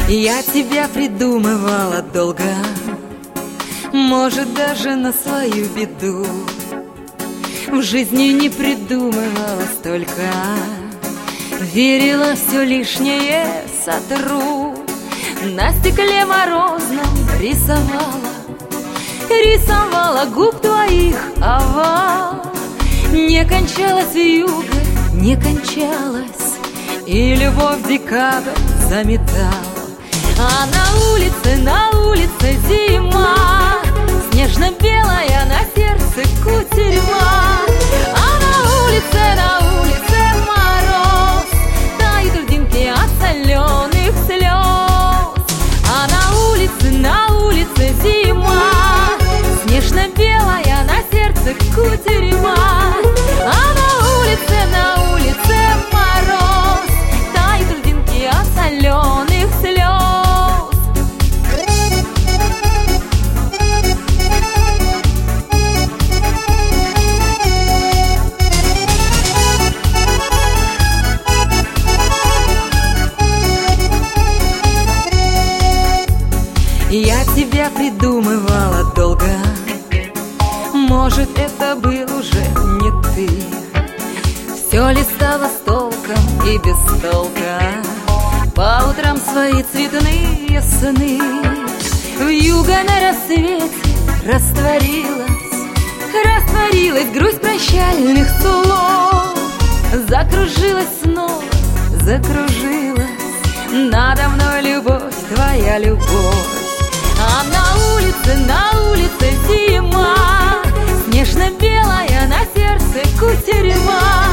Я тебя придумывала долго, может, даже на свою беду. В жизни не придумывала столько, верила, все лишнее сотру. На стекле морозном рисовала губ твоих овал. Не кончалась вьюга, не кончалась, и любовь декабрь заметала. А на улице зима, снежно-белая, на сердце кутерьма. А на улице мороз, тают льдинки от соленых слез. А на улице зима, снежно-белая, на сердце кутерьма. А на улице мороз, тают льдинки от соленых слез. Я тебя придумывала долго, может, это был уже не ты. Все листала с толком и без толка, по утрам свои цветные сны. Вьюга на рассвете растворилась грусть прощальных слов. Закружилась снова, закружилась надо мной любовь, твоя любовь. А на улице зима, снежно-белая, на сердце кутерьма.